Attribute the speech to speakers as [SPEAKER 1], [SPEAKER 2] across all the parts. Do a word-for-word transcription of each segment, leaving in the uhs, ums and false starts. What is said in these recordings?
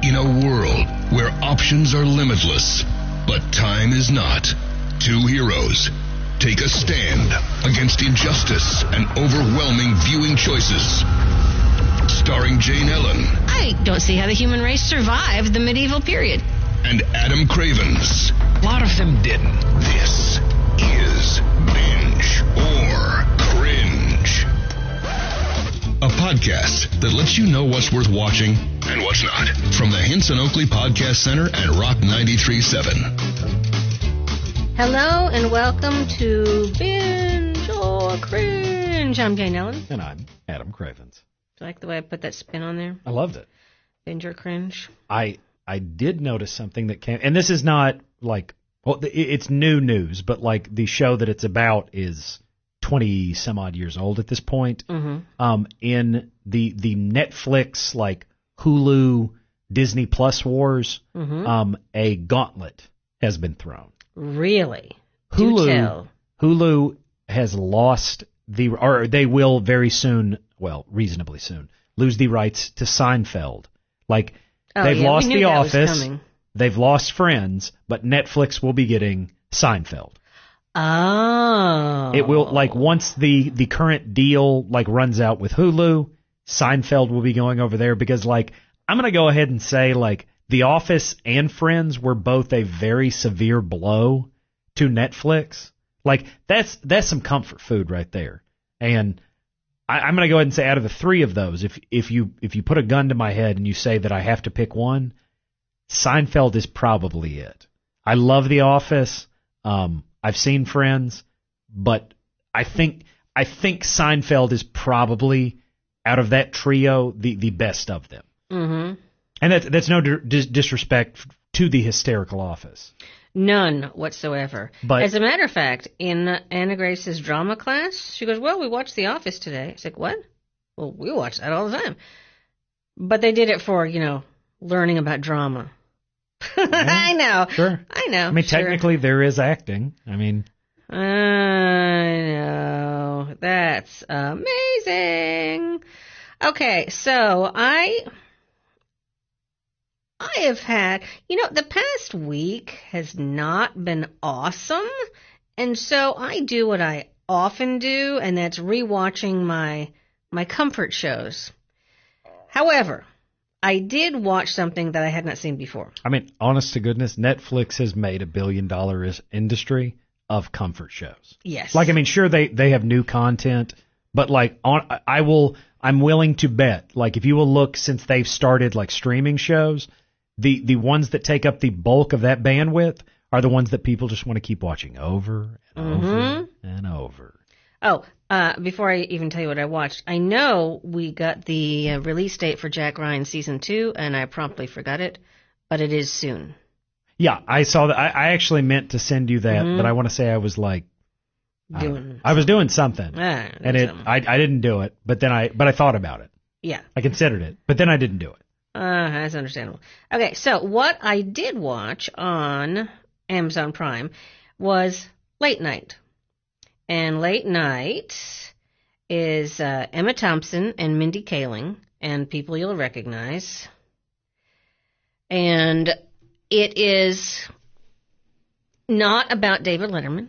[SPEAKER 1] In a world where options are limitless, but time is not, two heroes take a stand against injustice and overwhelming viewing choices. Starring Jane Ellen.
[SPEAKER 2] I don't see how the human race survived the medieval period.
[SPEAKER 1] And Adam Cravens.
[SPEAKER 3] A lot of them didn't.
[SPEAKER 1] This is Binge or Cringe. A podcast that lets you know what's worth watching and what's not. From the Henson Oakley Podcast Center and Rock ninety-three point seven.
[SPEAKER 2] Hello and welcome to Binge or Cringe. I'm Jane Ellen.
[SPEAKER 3] And I'm Adam Cravens.
[SPEAKER 2] Do you like the way I put that spin on there?
[SPEAKER 3] I loved it.
[SPEAKER 2] Binge or Cringe.
[SPEAKER 3] I I did notice something that came, and this is not like, well, it's new news, but like the show that it's about is twenty some odd years old at this point.
[SPEAKER 2] Mm-hmm.
[SPEAKER 3] Um, in the the Netflix like Hulu Disney Plus wars,
[SPEAKER 2] Mm-hmm.
[SPEAKER 3] um, a gauntlet has been thrown.
[SPEAKER 2] Really?
[SPEAKER 3] Hulu
[SPEAKER 2] Do tell.
[SPEAKER 3] Hulu has lost the, or they will very soon, well, reasonably soon, lose the rights to Seinfeld. Like,
[SPEAKER 2] Oh,
[SPEAKER 3] they've
[SPEAKER 2] yeah,
[SPEAKER 3] lost
[SPEAKER 2] we knew
[SPEAKER 3] The
[SPEAKER 2] that was
[SPEAKER 3] Office,
[SPEAKER 2] coming.
[SPEAKER 3] they've lost Friends, but Netflix will be getting Seinfeld.
[SPEAKER 2] Oh.
[SPEAKER 3] It will, like, once the, the current deal, like, runs out with Hulu, Seinfeld will be going over there because, like, I'm going to go ahead and say, like, The Office and Friends were both a very severe blow to Netflix. Like, that's that's some comfort food right there. And I, I'm going to go ahead and say out of the three of those, if if you if you put a gun to my head and you say that I have to pick one, Seinfeld is probably it. I love The Office. Um, I've seen Friends, but I think I think Seinfeld is probably, out of that trio, the, the best of them.
[SPEAKER 2] Mm-hmm.
[SPEAKER 3] And that's, that's no dis- disrespect to the hysterical Office.
[SPEAKER 2] None whatsoever.
[SPEAKER 3] But-
[SPEAKER 2] As a matter of fact, in Anna Grace's drama class, she goes, well, we watched The Office today. I was like, what? Well, we watch that all the time. But they did it for, you know, learning about drama. I know.
[SPEAKER 3] Sure.
[SPEAKER 2] I know.
[SPEAKER 3] I mean,
[SPEAKER 2] sure.
[SPEAKER 3] technically there is acting. I mean,
[SPEAKER 2] I know. That's amazing. Okay, so I... I have had, you know, the past week has not been awesome, and so I do what I often do, and that's rewatching my my comfort shows. However, I did watch something that I had not seen before.
[SPEAKER 3] I mean, honest to goodness, Netflix has made a billion dollar industry of comfort shows.
[SPEAKER 2] Yes.
[SPEAKER 3] Like, I mean, sure, they, they have new content, but like, on, I will, I'm willing to bet, like, if you will look since they've started like streaming shows, The the ones that take up the bulk of that bandwidth are the ones that people just want to keep watching over and
[SPEAKER 2] Mm-hmm.
[SPEAKER 3] over and over.
[SPEAKER 2] Oh, uh, before I even tell you what I watched, I know we got the uh, release date for Jack Ryan Season two, and I promptly forgot it, but it is soon.
[SPEAKER 3] Yeah, I saw that. I, I actually meant to send you that,
[SPEAKER 2] Mhm.
[SPEAKER 3] but I want to say I was like, I, don't
[SPEAKER 2] Doing
[SPEAKER 3] know. I was doing something,
[SPEAKER 2] Ah,
[SPEAKER 3] and it
[SPEAKER 2] something.
[SPEAKER 3] I I didn't do it, but then I but I thought about it.
[SPEAKER 2] Yeah.
[SPEAKER 3] I considered it, but then I didn't do it.
[SPEAKER 2] Uh, that's understandable. Okay, so what I did watch on Amazon Prime was Late Night. And Late Night is uh, Emma Thompson and Mindy Kaling, and people you'll recognize. And it is not about David Letterman.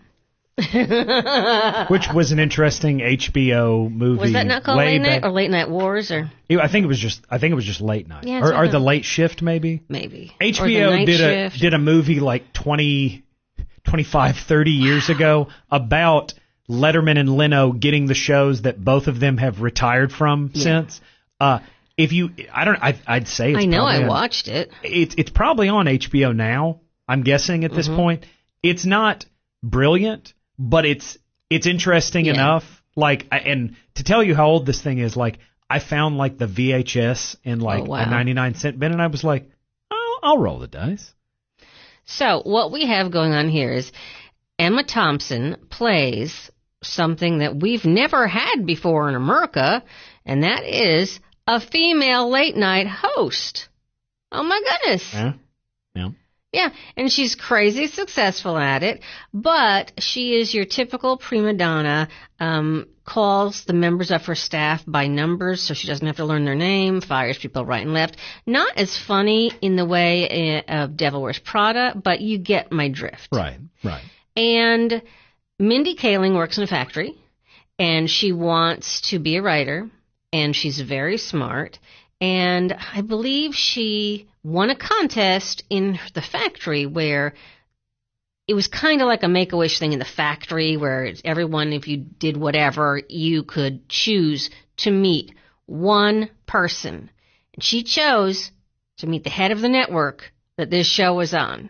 [SPEAKER 3] Which was an interesting H B O movie.
[SPEAKER 2] Was that not called
[SPEAKER 3] way
[SPEAKER 2] Late Night
[SPEAKER 3] back-
[SPEAKER 2] or Late Night Wars or
[SPEAKER 3] I think it was just I think it was just Late Night,
[SPEAKER 2] Yeah,
[SPEAKER 3] or, or
[SPEAKER 2] something.
[SPEAKER 3] the Late Shift maybe.
[SPEAKER 2] maybe
[SPEAKER 3] H
[SPEAKER 2] Or
[SPEAKER 3] B
[SPEAKER 2] The
[SPEAKER 3] O
[SPEAKER 2] Night
[SPEAKER 3] did a
[SPEAKER 2] Shift.
[SPEAKER 3] did a movie like twenty, twenty-five, thirty years ago about Letterman and Leno getting the shows that both of them have retired from
[SPEAKER 2] Yeah.
[SPEAKER 3] since. Uh, if you, I don't, I, I'd say it's
[SPEAKER 2] I know
[SPEAKER 3] probably
[SPEAKER 2] I
[SPEAKER 3] on-
[SPEAKER 2] watched it.
[SPEAKER 3] It's it's probably on H B O now. I'm guessing at this
[SPEAKER 2] Mhm.
[SPEAKER 3] point. It's not brilliant, but it's it's interesting
[SPEAKER 2] Yeah.
[SPEAKER 3] enough. Like, I- and to tell you how old this thing is, like I found like the V H S in like
[SPEAKER 2] Oh, wow.
[SPEAKER 3] a ninety-nine cent bin, and I was like, oh, I'll roll the dice.
[SPEAKER 2] So what we have going on here is Emma Thompson plays something that we've never had before in America, and that is a female late night host. Oh my goodness.
[SPEAKER 3] Yeah, yeah.
[SPEAKER 2] Yeah, and she's crazy successful at it, but she is your typical prima donna, um, calls the members of her staff by numbers so she doesn't have to learn their name, fires people right and left. Not as funny in the way of Devil Wears Prada, but you get my drift.
[SPEAKER 3] Right, right.
[SPEAKER 2] And Mindy Kaling works in a factory, and she wants to be a writer, and she's very smart, and I believe she won a contest in the factory where it was kind of like a Make-A-Wish thing in the factory where everyone, if you did whatever, you could choose to meet one person. And she chose to meet the head of the network that this show was on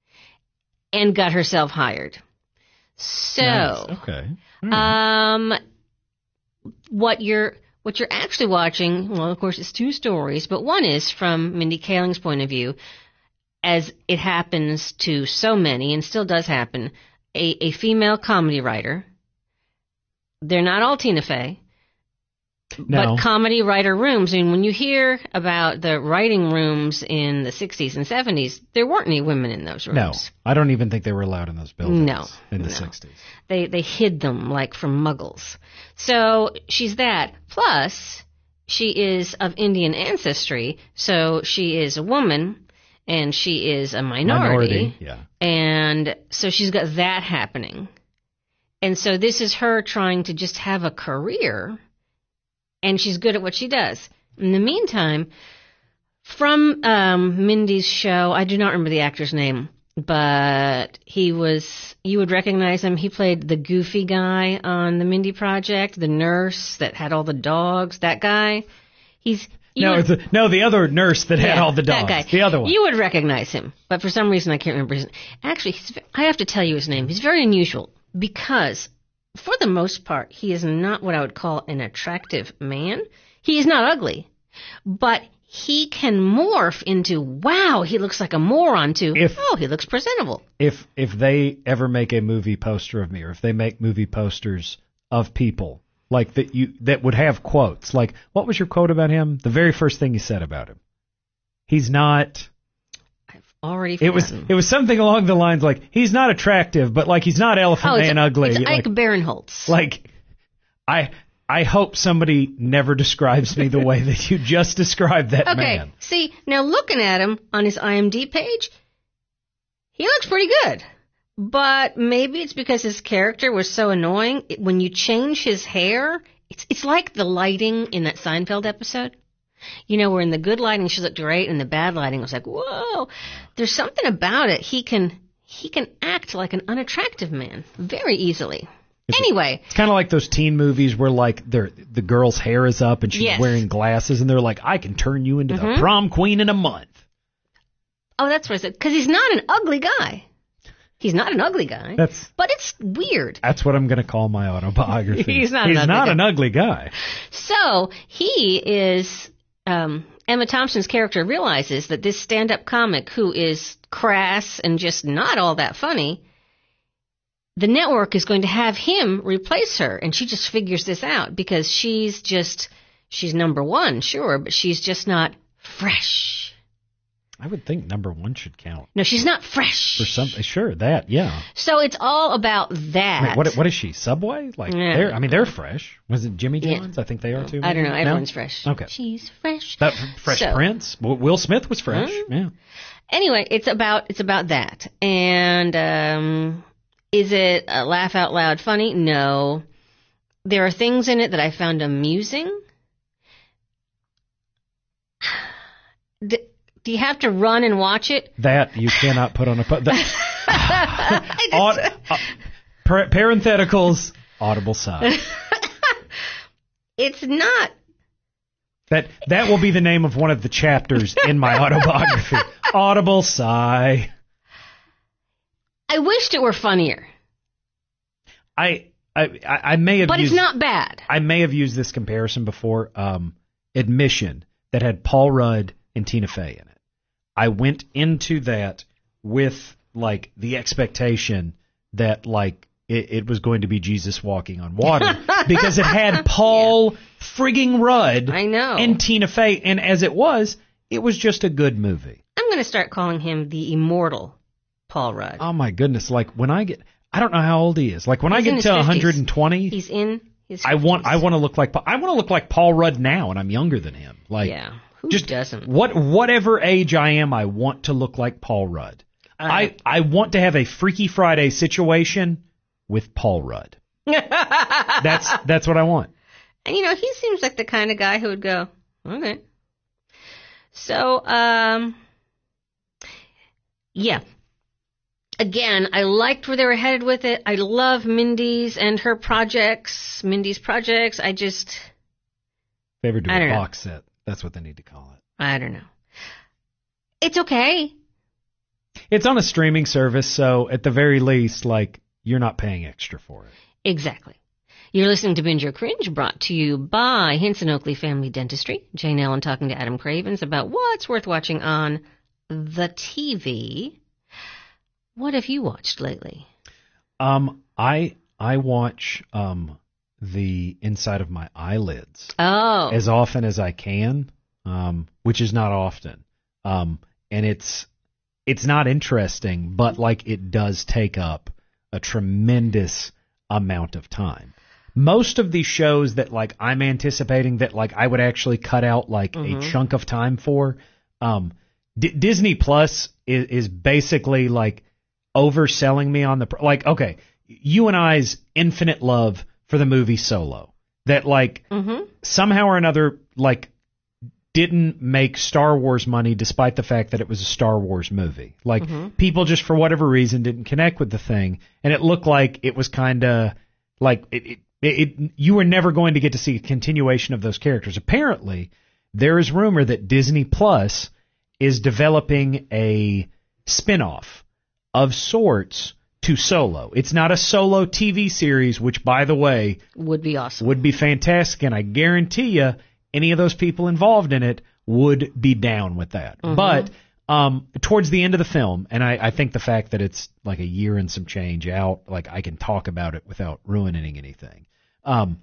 [SPEAKER 2] and got herself hired. So,
[SPEAKER 3] nice. Okay. Right.
[SPEAKER 2] um, what you're what you're actually watching, well, of course, it's two stories, but one is from Mindy Kaling's point of view, as it happens to so many, and still does happen, a, a female comedy writer. They're not all Tina Fey,
[SPEAKER 3] no.
[SPEAKER 2] but comedy writer rooms. I mean, when you hear about the writing rooms in the sixties and seventies, there weren't any women in those rooms.
[SPEAKER 3] No, I don't even think they were allowed in those buildings
[SPEAKER 2] no,
[SPEAKER 3] in the
[SPEAKER 2] no.
[SPEAKER 3] sixties.
[SPEAKER 2] They they hid them like from muggles. So she's that. Plus, she is of Indian ancestry, so she is a woman, and she is a minority.
[SPEAKER 3] Minority, yeah.
[SPEAKER 2] And so she's got that happening. And so this is her trying to just have a career, and she's good at what she does. In the meantime, from um, Mindy's show, I do not remember the actor's name, but he was, you would recognize him. He played the goofy guy on the Mindy Project, the nurse that had all the dogs, that guy. He's
[SPEAKER 3] No,
[SPEAKER 2] would,
[SPEAKER 3] the, no, the other nurse that had
[SPEAKER 2] yeah,
[SPEAKER 3] all the dogs.
[SPEAKER 2] That guy.
[SPEAKER 3] The other one.
[SPEAKER 2] You would recognize him, but for some reason I can't remember his name. Actually, he's, I have to tell you his name. He's very unusual because, for the most part, he is not what I would call an attractive man. He is not ugly, but he can morph into, wow, he looks like a moron, to,
[SPEAKER 3] if,
[SPEAKER 2] oh, he looks presentable.
[SPEAKER 3] If if they ever make a movie poster of me, or if they make movie posters of people like that, you that would have quotes like, what was your quote about him? The very first thing you said about him. He's not.
[SPEAKER 2] I've already.
[SPEAKER 3] It was it was something along the lines like, he's not attractive, but like he's not Elephant
[SPEAKER 2] oh,
[SPEAKER 3] Man
[SPEAKER 2] a,
[SPEAKER 3] ugly.
[SPEAKER 2] It's
[SPEAKER 3] like,
[SPEAKER 2] Ike Barinholtz.
[SPEAKER 3] Like, I. I hope somebody never describes me the way that you just described that
[SPEAKER 2] okay,
[SPEAKER 3] man.
[SPEAKER 2] See, now looking at him on his I M D B page, he looks pretty good. But maybe it's because his character was so annoying. When you change his hair, it's it's like the lighting in that Seinfeld episode. You know, where in the good lighting she looked great, and the bad lighting was like, whoa. There's something about it. He can he can act like an unattractive man very easily.
[SPEAKER 3] It's,
[SPEAKER 2] anyway.
[SPEAKER 3] It's kind of like those teen movies where, like, they're, the girl's hair is up and she's
[SPEAKER 2] yes.
[SPEAKER 3] wearing glasses, and they're like, I can turn you into
[SPEAKER 2] mm-hmm.
[SPEAKER 3] the prom queen in a month.
[SPEAKER 2] Oh, that's what I said. Because he's not an ugly guy. He's not an ugly guy.
[SPEAKER 3] That's,
[SPEAKER 2] but it's weird.
[SPEAKER 3] That's what I'm going to call my autobiography.
[SPEAKER 2] he's not,
[SPEAKER 3] he's
[SPEAKER 2] an, ugly
[SPEAKER 3] not
[SPEAKER 2] guy.
[SPEAKER 3] an ugly guy.
[SPEAKER 2] So he is... Um, Emma Thompson's character realizes that this stand-up comic who is crass and just not all that funny... The network is going to have him replace her, and she just figures this out because she's just, she's number one, sure, but she's just not fresh.
[SPEAKER 3] I would think number one should count.
[SPEAKER 2] No, she's not fresh.
[SPEAKER 3] For something, sure, that, yeah.
[SPEAKER 2] So it's all about that.
[SPEAKER 3] Wait, what, what is she, Subway? Like,
[SPEAKER 2] yeah.
[SPEAKER 3] they're, I mean, they're fresh. Was it Jimmy John's?
[SPEAKER 2] Yeah.
[SPEAKER 3] I think they are too.
[SPEAKER 2] I don't know, everyone's
[SPEAKER 3] no?
[SPEAKER 2] fresh.
[SPEAKER 3] Okay.
[SPEAKER 2] She's fresh.
[SPEAKER 3] That Fresh
[SPEAKER 2] so,
[SPEAKER 3] Prince? Will Smith was fresh,
[SPEAKER 2] huh?
[SPEAKER 3] yeah.
[SPEAKER 2] Anyway, it's about, it's about that. And, um... is it a laugh out loud funny? No. There are things in it that I found amusing. D- do you have to run and watch it?
[SPEAKER 3] That you cannot put on a... Po- that, Aud- uh, par- parentheticals, audible sigh.
[SPEAKER 2] It's not...
[SPEAKER 3] That that will be the name of one of the chapters in my autobiography. Audible sigh.
[SPEAKER 2] I wished it were funnier.
[SPEAKER 3] I I I may have
[SPEAKER 2] But
[SPEAKER 3] used,
[SPEAKER 2] it's not bad.
[SPEAKER 3] I may have used this comparison before. Um, Admission, that had Paul Rudd and Tina Fey in it. I went into that with like the expectation that like it, it was going to be Jesus walking on water because it had Paul yeah. frigging Rudd
[SPEAKER 2] I know.
[SPEAKER 3] and Tina Fey, and as it was, it was just a good movie.
[SPEAKER 2] I'm going to start calling him the immortal Paul Rudd.
[SPEAKER 3] Oh my goodness! Like when I get, I don't know how old he is. Like when
[SPEAKER 2] He's
[SPEAKER 3] I get to one hundred twenty,
[SPEAKER 2] he's in his
[SPEAKER 3] I want
[SPEAKER 2] fifties.
[SPEAKER 3] I want to look like I want to look like Paul Rudd now, and I'm younger than him. Like,
[SPEAKER 2] yeah, who
[SPEAKER 3] just
[SPEAKER 2] doesn't?
[SPEAKER 3] What whatever age I am, I want to look like Paul Rudd.
[SPEAKER 2] Uh,
[SPEAKER 3] I I want to have a Freaky Friday situation with Paul Rudd. That's that's what I want.
[SPEAKER 2] And, you know, he seems like the kind of guy who would go, okay. So, um, yeah. Again, I liked where they were headed with it. I love Mindy's and her projects, Mindy's projects. I just,
[SPEAKER 3] They ever do
[SPEAKER 2] I
[SPEAKER 3] a
[SPEAKER 2] don't know.
[SPEAKER 3] box set. That's what they need to call it.
[SPEAKER 2] I don't know. It's okay.
[SPEAKER 3] It's on a streaming service, so at the very least, like, you're not paying extra for it.
[SPEAKER 2] Exactly. You're listening to Binge or Cringe, brought to you by Hinson Oakley Family Dentistry. Jane Ellen talking to Adam Cravens about what's worth watching on the T V. What have you watched lately?
[SPEAKER 3] Um, I I watch um the inside of my eyelids
[SPEAKER 2] Oh.
[SPEAKER 3] as often as I can, um, which is not often. Um, and it's it's not interesting, but like it does take up a tremendous amount of time. Most of these shows that like I'm anticipating that like I would actually cut out like
[SPEAKER 2] Mhm.
[SPEAKER 3] a chunk of time for, um, D- Disney Plus is, is basically like overselling me on the pr- like. Okay, you and I's infinite love for the movie Solo that like
[SPEAKER 2] Mm-hmm.
[SPEAKER 3] somehow or another like didn't make Star Wars money despite the fact that it was a Star Wars movie. Like
[SPEAKER 2] Mhm.
[SPEAKER 3] people just for whatever reason didn't connect with the thing, and it looked like it was kind of like it, it, it. You were never going to get to see a continuation of those characters. Apparently, there is rumor that Disney Plus is developing a spin-off of sorts to Solo. It's not a Solo T V series, which, by the way,
[SPEAKER 2] Would be awesome.
[SPEAKER 3] would be fantastic, and I guarantee you any of those people involved in it would be down with that.
[SPEAKER 2] Mhm.
[SPEAKER 3] But um, towards the end of the film, and I, I think the fact that it's like a year and some change out, like I can talk about it without ruining anything. Um,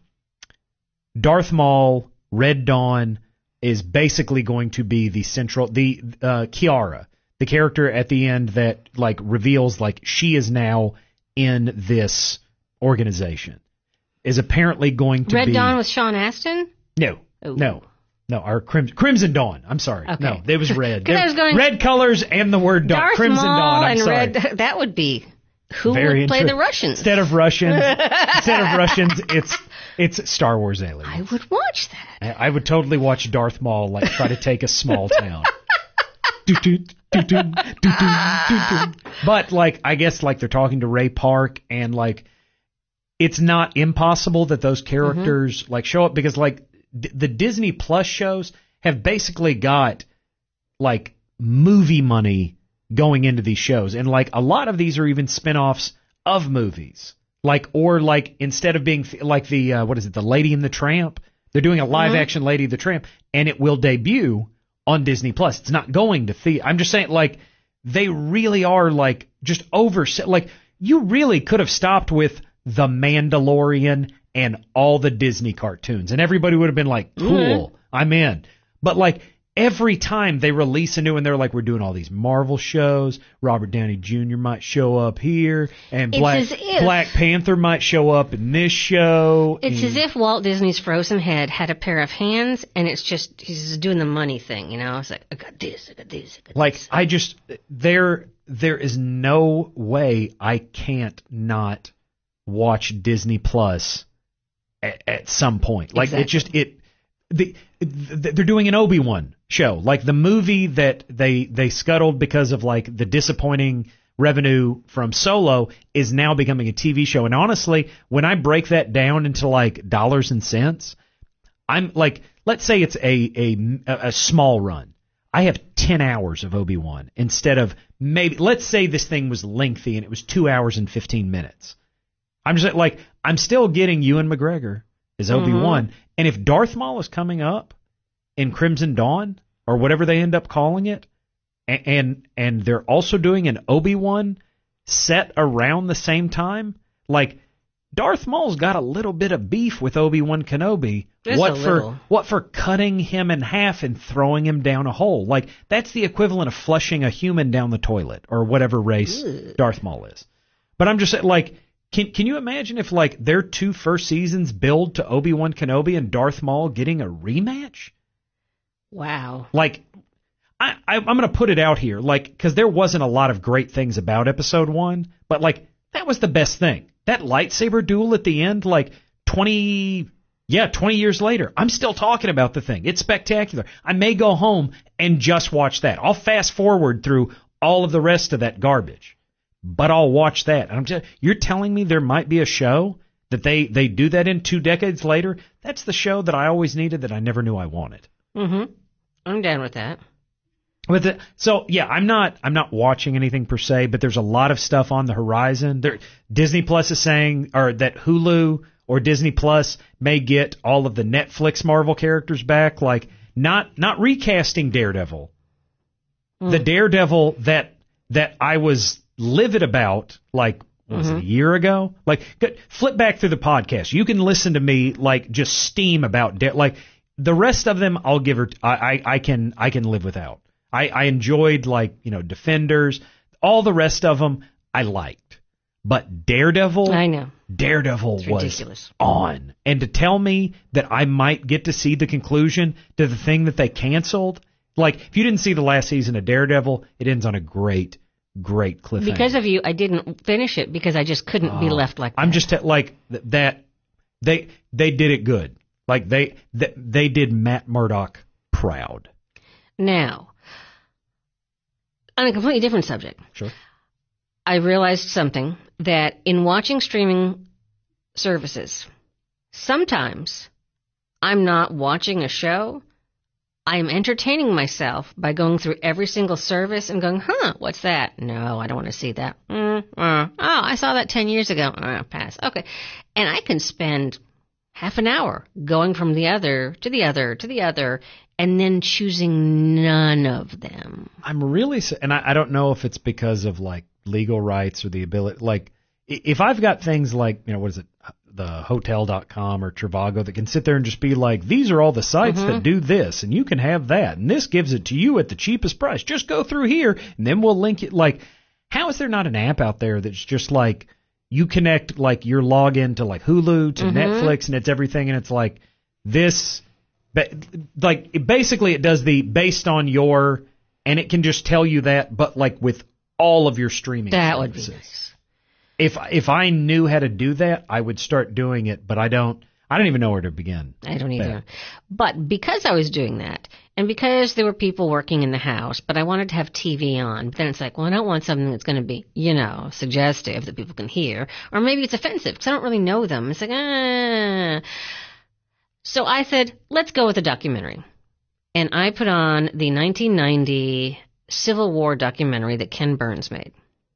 [SPEAKER 3] Darth Maul, Red Dawn is basically going to be the central, the uh, Kiara, the character at the end that like reveals like she is now in this organization, is apparently going to
[SPEAKER 2] Red
[SPEAKER 3] be
[SPEAKER 2] Dawn with Sean Astin?
[SPEAKER 3] no,
[SPEAKER 2] Ooh.
[SPEAKER 3] no, no. Our Crimson, Crimson Dawn. I'm sorry.
[SPEAKER 2] Okay.
[SPEAKER 3] No, it was red.
[SPEAKER 2] 'Cause I was going-
[SPEAKER 3] red colors and the word Dawn.
[SPEAKER 2] Darth
[SPEAKER 3] Crimson
[SPEAKER 2] Maul
[SPEAKER 3] Dawn. I'm
[SPEAKER 2] and
[SPEAKER 3] sorry.
[SPEAKER 2] Red. That would be who
[SPEAKER 3] Very
[SPEAKER 2] would play the
[SPEAKER 3] intriguing.
[SPEAKER 2] Russians.
[SPEAKER 3] Instead of Russians, instead of Russians, it's it's Star Wars aliens.
[SPEAKER 2] I would watch that.
[SPEAKER 3] I, I would totally watch Darth Maul like try to take a small town. Doo-doo, doo-doo, doo-doo, doo-doo. But like I guess like they're talking to Ray Park, and like it's not impossible that those characters like show up, because like d- the Disney Plus shows have basically got like movie money going into these shows, and like a lot of these are even spin-offs of movies, like or like instead of being f- like the uh, what is it, the Lady and the Tramp, they're doing a live action Lady and the Tramp, and it will debut on Disney Plus. It's not going to theater. I'm just saying, like they really are like just over, like you really could have stopped with The Mandalorian and all the Disney cartoons, and everybody would have been like, cool,
[SPEAKER 2] Mhm.
[SPEAKER 3] I'm in. But like every time they release a new one, they're like, we're doing all these Marvel shows. Robert Downey Junior might show up here, and
[SPEAKER 2] It's
[SPEAKER 3] Black
[SPEAKER 2] as if-
[SPEAKER 3] Black Panther might show up in this show.
[SPEAKER 2] It's
[SPEAKER 3] and-
[SPEAKER 2] as if Walt Disney's frozen head had a pair of hands, and it's just he's just doing the money thing, you know. It's like I got this, I got this, I got
[SPEAKER 3] Like
[SPEAKER 2] this.
[SPEAKER 3] I just there there is no way I can't not watch Disney Plus at, at some point. Like it
[SPEAKER 2] Exactly.
[SPEAKER 3] just it the, the they're doing an Obi-Wan show, like the movie that they they scuttled because of like the disappointing revenue from Solo is now becoming a T V show. And honestly, when I break that down into like dollars and cents, I'm like, let's say it's a a a small run. I have ten hours of Obi-Wan instead of maybe, let's say this thing was lengthy and it was two hours and fifteen minutes. I'm just like, I'm still getting Ewan McGregor as Obi-Wan. And if Darth Maul is coming up in Crimson Dawn or whatever they end up calling it, and and, and they're also doing an Obi-Wan set around the same time, like Darth Maul's got a little bit of beef with Obi-Wan Kenobi.
[SPEAKER 2] Just
[SPEAKER 3] what
[SPEAKER 2] a
[SPEAKER 3] for
[SPEAKER 2] little.
[SPEAKER 3] what for cutting him in half and throwing him down a hole? Like that's the equivalent of flushing a human down the toilet or whatever race
[SPEAKER 2] Ugh.
[SPEAKER 3] Darth Maul is. But I'm just saying, like, can can you imagine if like their two first seasons build to Obi-Wan Kenobi and Darth Maul getting a rematch?
[SPEAKER 2] Wow.
[SPEAKER 3] Like, I, I I'm going to put it out here, like, because there wasn't a lot of great things about Episode One, but like that was the best thing. That lightsaber duel at the end, like twenty. Yeah, twenty years later, I'm still talking about the thing. It's spectacular. I may go home and just watch that. I'll fast forward through all of the rest of that garbage, but I'll watch that. And I'm just, you're telling me there might be a show that they, they do that in two decades later? That's the show that I always needed that I never knew I wanted.
[SPEAKER 2] Mm-hmm. I'm down with that.
[SPEAKER 3] With it, so yeah, I'm not I'm not watching anything per se, but there's a lot of stuff on the horizon. There, Disney Plus is saying, or that Hulu or Disney Plus may get all of the Netflix Marvel characters back, like not not recasting Daredevil. Mm. The Daredevil that that I was livid about, like, what was mm-hmm. it, a year ago? Like, flip back through the podcast. You can listen to me, like, just steam about, da- like, the rest of them I'll give her, t- I, I, I can I can live without. I, I enjoyed, like, you know, Defenders. All the rest of them I liked. But Daredevil,
[SPEAKER 2] I know.
[SPEAKER 3] Daredevil
[SPEAKER 2] it's
[SPEAKER 3] was
[SPEAKER 2] ridiculous.
[SPEAKER 3] on. And to tell me that I might get to see the conclusion to the thing that they canceled, like, if you didn't see the last season of Daredevil, it ends on a great, great cliffhanger.
[SPEAKER 2] Because of you, I didn't finish it because I just couldn't oh, be left like that.
[SPEAKER 3] I'm just, t- like, th- that, they they did it good. Like, they, they, they did Matt Murdock proud.
[SPEAKER 2] Now, on a completely different subject.
[SPEAKER 3] Sure.
[SPEAKER 2] I realized something, that in watching streaming services, sometimes I'm not watching a show. I'm entertaining myself by going through every single service and going, huh, what's that? No, I don't want to see that. Mm, uh, oh, I saw that ten years ago. Uh, pass. Okay. And I can spend half an hour going from the other to the other to the other and then choosing none of them.
[SPEAKER 3] I'm really, and I, I don't know if it's because of, like, legal rights or the ability, like, if I've got things like, you know, what is it, the hotel dot com or Trivago that can sit there and just be like, these are all the sites mm-hmm. that do this, and you can have that, and this gives it to you at the cheapest price. Just go through here, and then we'll link it. Like, how is there not an app out there that's just like, you connect, like, your login to, like, Hulu, to mm-hmm. Netflix, and it's everything, and it's like, this, like, basically it does the based on your, and it can just tell you that, but, like, with all of your streaming
[SPEAKER 2] that
[SPEAKER 3] services.
[SPEAKER 2] Would be nice.
[SPEAKER 3] If if I knew how to do that, I would start doing it, but I don't. I don't even know where to begin.
[SPEAKER 2] I don't either. That. But because I was doing that, and because there were people working in the house, but I wanted to have T V on, but then it's like, well, I don't want something that's going to be, you know, suggestive that people can hear, or maybe it's offensive because I don't really know them. It's like, ah. So I said, let's go with a documentary, and I put on the nineteen ninety Civil War documentary that Ken Burns made.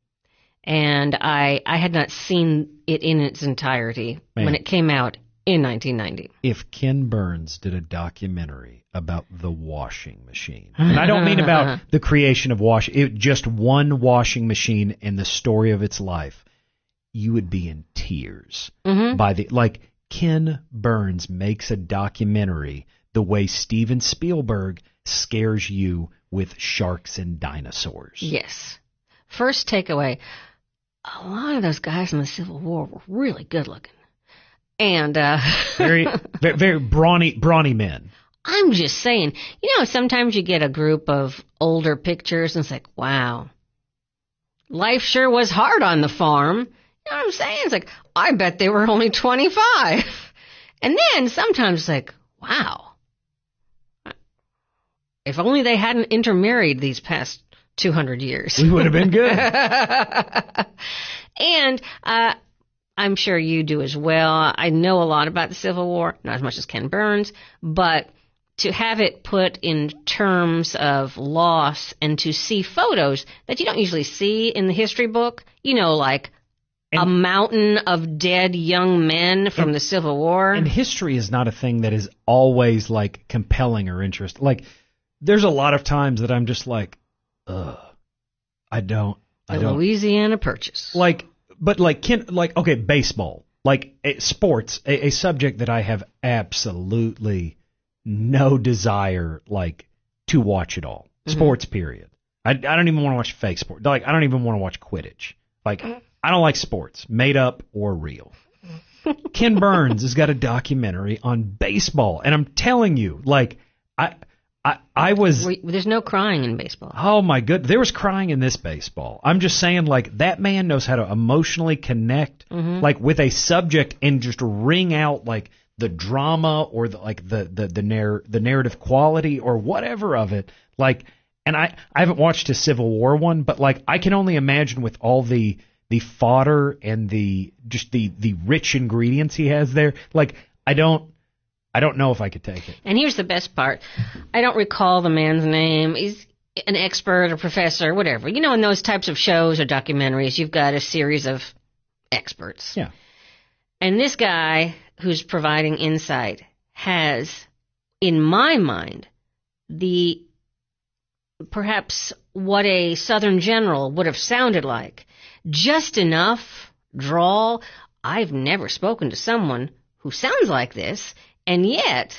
[SPEAKER 2] And I I had not seen it in its entirety Man. when it came out in nineteen ninety.
[SPEAKER 3] If Ken Burns did a documentary about the washing machine, and I don't mean about the creation of wash, it, just one washing machine and the story of its life, you would be in tears. Mm-hmm. By the like, Ken Burns makes a documentary the way Steven Spielberg scares you with sharks and dinosaurs.
[SPEAKER 2] Yes. First takeaway. A lot of those guys in the Civil War were really good looking. And, uh...
[SPEAKER 3] very, very, very brawny, brawny men.
[SPEAKER 2] I'm just saying, you know, sometimes you get a group of older pictures and it's like, wow, life sure was hard on the farm. You know what I'm saying? It's like, I bet they were only twenty-five. And then sometimes it's like, wow, if only they hadn't intermarried these past two hundred years.
[SPEAKER 3] We would have been good.
[SPEAKER 2] And uh, I'm sure you do as well. I know a lot about the Civil War, not as much as Ken Burns, but to have it put in terms of loss and to see photos that you don't usually see in the history book, you know, like and, a mountain of dead young men from and, the Civil War.
[SPEAKER 3] And history is not a thing that is always, like, compelling or interesting. Like, there's a lot of times that I'm just like, ugh, I don't, I
[SPEAKER 2] the
[SPEAKER 3] don't.
[SPEAKER 2] Louisiana Purchase.
[SPEAKER 3] Like, but like, Ken, like, okay, baseball, like a, sports, a, a subject that I have absolutely no desire, like, to watch at all. Mm-hmm. Sports, period. I, I don't even want to watch fake sport. Like, I don't even want to watch Quidditch. Like, mm-hmm. I don't like sports, made up or real. Ken Burns has got a documentary on baseball, and I'm telling you, like, I, I, I was.
[SPEAKER 2] There's no crying in baseball.
[SPEAKER 3] Oh my good, there was crying in this baseball. I'm just saying, like, that man knows how to emotionally connect, mm-hmm. like, with a subject and just wring out like the drama or the like the the the, narr- the narrative quality or whatever of it, like. And I, I haven't watched a Civil War one, but like I can only imagine with all the the fodder and the just the, the rich ingredients he has there. Like I don't I don't know if I could take it.
[SPEAKER 2] And here's the best part. I don't recall the man's name. He's an expert or professor, whatever. You know, in those types of shows or documentaries, you've got a series of experts.
[SPEAKER 3] Yeah.
[SPEAKER 2] And this guy who's providing insight has, in my mind, the perhaps what a Southern general would have sounded like. Just enough drawl. I've never spoken to someone who sounds like this, and yet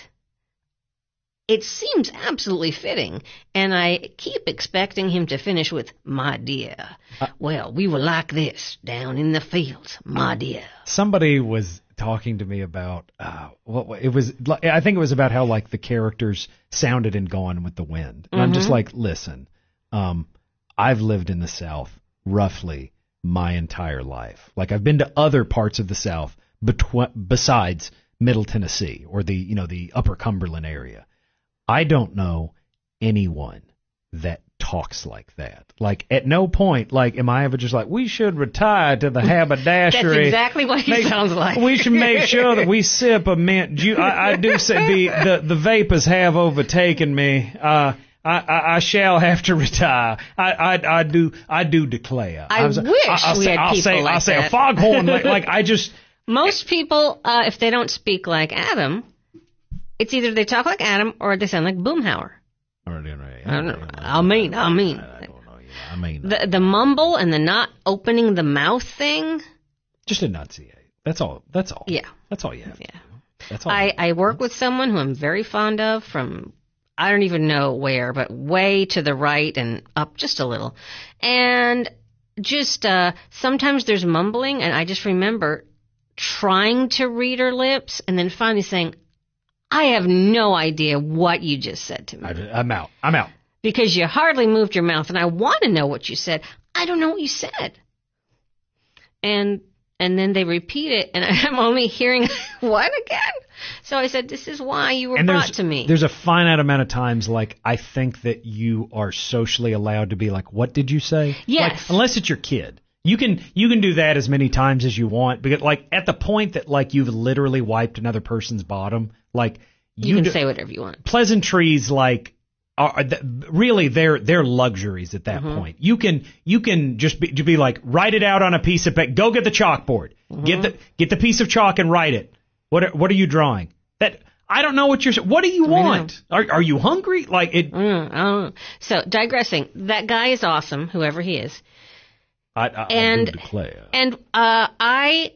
[SPEAKER 2] it seems absolutely fitting. And I keep expecting him to finish with, my dear. Uh, well, we were like this down in the fields, my dear.
[SPEAKER 3] Somebody was talking to me about uh what it was. I think it was about how like the characters sounded in Gone with the Wind. And mm-hmm. I'm just like, listen, um, I've lived in the South roughly my entire life. Like I've been to other parts of the South betw- besides Middle Tennessee or the you know the Upper Cumberland area. I don't know anyone that talks like that. Like, at no point, like, am I ever just like, we should retire to the haberdashery.
[SPEAKER 2] That's exactly what he
[SPEAKER 3] make,
[SPEAKER 2] sounds like.
[SPEAKER 3] We should make sure that we sip a mint juice. I, I do say the, the, the vapors have overtaken me. Uh, I, I, I shall have to retire. I, I, I do, I do declare.
[SPEAKER 2] I, I was, wish I, I'll we say, had
[SPEAKER 3] I'll
[SPEAKER 2] people
[SPEAKER 3] say,
[SPEAKER 2] like
[SPEAKER 3] I'll say
[SPEAKER 2] that.
[SPEAKER 3] a foghorn. like, like, I just.
[SPEAKER 2] Most people, uh, if they don't speak like Adam, it's either they talk like Adam or they sound like Boomhauer. I don't know. I mean, I mean.
[SPEAKER 3] I don't know. Yeah, I mean.
[SPEAKER 2] The, the mumble and the not opening the mouth thing.
[SPEAKER 3] Just enunciate. That's all. That's all.
[SPEAKER 2] Yeah.
[SPEAKER 3] That's all you have
[SPEAKER 2] yeah.
[SPEAKER 3] to do. That's all.
[SPEAKER 2] I, I work with someone who I'm very fond of from, I don't even know where, but way to the right and up just a little. And just, uh, sometimes there's mumbling and I just remember trying to read her lips and then finally saying, I have no idea what you just said to me.
[SPEAKER 3] I, I'm out. I'm out.
[SPEAKER 2] Because you hardly moved your mouth, and I want to know what you said. I don't know what you said. And and then they repeat it, and I'm only hearing, what again? So I said, this is why you were
[SPEAKER 3] and
[SPEAKER 2] brought to me.
[SPEAKER 3] There's a finite amount of times, like, I think that you are socially allowed to be like, what did you say?
[SPEAKER 2] Yes.
[SPEAKER 3] Like, unless it's your kid. You can you can do that as many times as you want, because like at the point that like you've literally wiped another person's bottom, like
[SPEAKER 2] you, you can do, say whatever you want.
[SPEAKER 3] Pleasantries like are really they're they're luxuries at that mm-hmm. point. You can you can just be, just be like, write it out on a piece of paper. Go get the chalkboard. Mm-hmm. Get the get the piece of chalk and write it. What are, what are you drawing? That I don't know what you're. What do you want? Are are you hungry? Like it.
[SPEAKER 2] Mm, I don't know. So digressing, that guy is awesome, whoever he is.
[SPEAKER 3] I, I,
[SPEAKER 2] and
[SPEAKER 3] I do declare.
[SPEAKER 2] And uh, I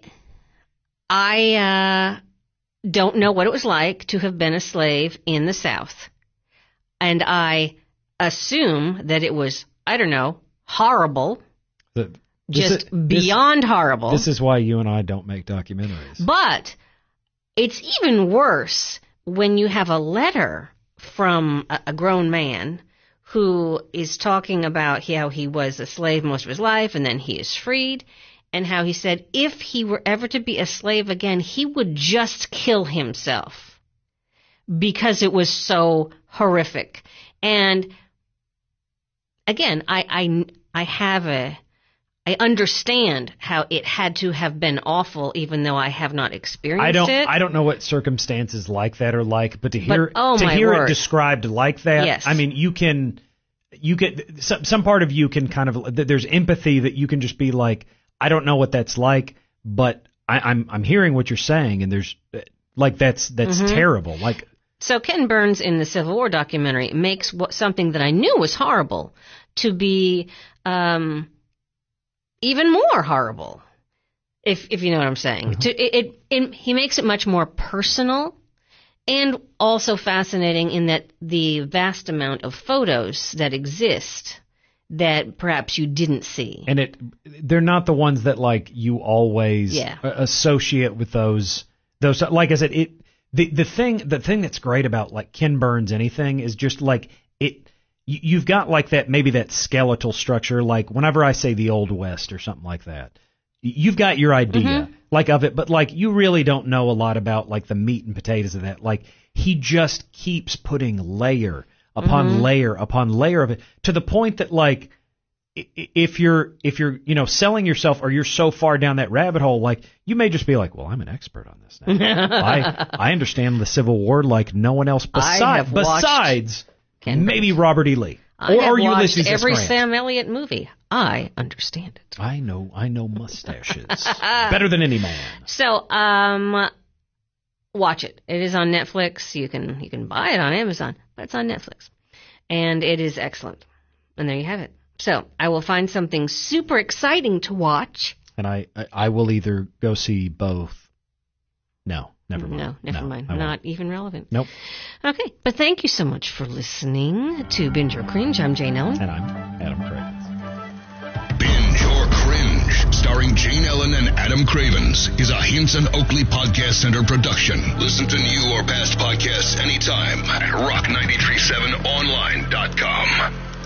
[SPEAKER 2] I uh, don't know what it was like to have been a slave in the South, and I assume that it was, I don't know, horrible, the, just is, beyond
[SPEAKER 3] this,
[SPEAKER 2] horrible.
[SPEAKER 3] This is why you and I don't make documentaries.
[SPEAKER 2] But it's even worse when you have a letter from a, a grown man who is talking about how he was a slave most of his life and then he is freed, and how he said if he were ever to be a slave again, he would just kill himself because it was so horrific. And again, I I, I have a I understand how it had to have been awful, even though I have not experienced
[SPEAKER 3] I don't,
[SPEAKER 2] it.
[SPEAKER 3] I don't know what circumstances like that are like, but to hear
[SPEAKER 2] but, oh
[SPEAKER 3] to
[SPEAKER 2] my
[SPEAKER 3] hear
[SPEAKER 2] word.
[SPEAKER 3] it described like that,
[SPEAKER 2] yes.
[SPEAKER 3] I mean, you can, you get some, some part of you can kind of, there's empathy that you can just be like, I don't know what that's like, but I, I'm I'm hearing what you're saying, and there's like that's that's mm-hmm. terrible. Like
[SPEAKER 2] so, Ken Burns in the Civil War documentary makes what, something that I knew was horrible to be. Um, Even more horrible, if if you know what I'm saying. Mm-hmm. To, it, it, it, he makes it much more personal, and also fascinating in that the vast amount of photos that exist that perhaps you didn't see.
[SPEAKER 3] And it they're not the ones that like you always
[SPEAKER 2] Yeah.
[SPEAKER 3] associate with those those like I said it the the thing the thing that's great about like Ken Burns anything is just like it you, you've got like that maybe that skeletal structure like whenever I say the Old West or something like that. You've got your idea
[SPEAKER 2] Mm-hmm.
[SPEAKER 3] like of it, but like you really don't know a lot about like the meat and potatoes of that. Like he just keeps putting layer upon
[SPEAKER 2] Mm-hmm.
[SPEAKER 3] layer upon layer of it to the point that like i- if you're if you're you know selling yourself or you're so far down that rabbit hole, like you may just be like, well, I'm an expert on this now. I I understand the Civil War like no one else
[SPEAKER 2] I
[SPEAKER 3] besides
[SPEAKER 2] have watched
[SPEAKER 3] besides
[SPEAKER 2] Ken
[SPEAKER 3] maybe Robert E. Lee
[SPEAKER 2] I
[SPEAKER 3] or,
[SPEAKER 2] have
[SPEAKER 3] or
[SPEAKER 2] watched
[SPEAKER 3] Ulysses S.
[SPEAKER 2] every
[SPEAKER 3] Grant.
[SPEAKER 2] Sam Elliott movie. I understand it.
[SPEAKER 3] I know I know mustaches better than any man.
[SPEAKER 2] So, um, watch it. It is on Netflix. You can you can buy it on Amazon, but it's on Netflix, and it is excellent. And there you have it. So I will find something super exciting to watch.
[SPEAKER 3] And I I, I will either go see both. No, never mind.
[SPEAKER 2] No, never
[SPEAKER 3] No,
[SPEAKER 2] mind.
[SPEAKER 3] I won't.
[SPEAKER 2] Not even relevant.
[SPEAKER 3] Nope.
[SPEAKER 2] Okay, but thank you so much for listening to Binge or Cringe. I'm Jane Ellen.
[SPEAKER 3] And I'm Adam Cravens.
[SPEAKER 1] Binge or Cringe, starring Jane Ellen and Adam Cravens, is a Hinson Oakley Podcast Center production. Listen to new or past podcasts anytime at rock nine three seven online dot com.